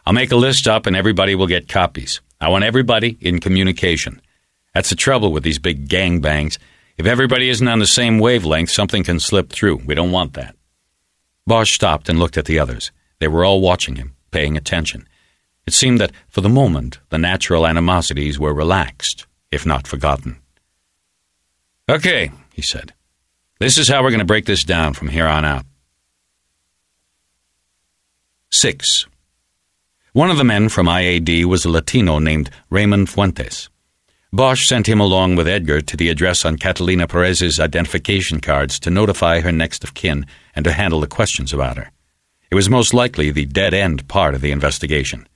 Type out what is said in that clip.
I'll make a list up and everybody will get copies. I want everybody in communication. That's the trouble with these big gangbangs. If everybody isn't on the same wavelength, something can slip through. We don't want that. Bosch stopped and looked at the others. They were all watching him, paying attention. It seemed that, for the moment, the natural animosities were relaxed, if not forgotten. "Okay," he said. "This is how we're going to break this down from here on out." 6. One of the men from IAD was a Latino named Raymond Fuentes. Bosch sent him along with Edgar to the address on Catalina Perez's identification cards to notify her next of kin and to handle the questions about her. It was most likely the dead-end part of the investigation.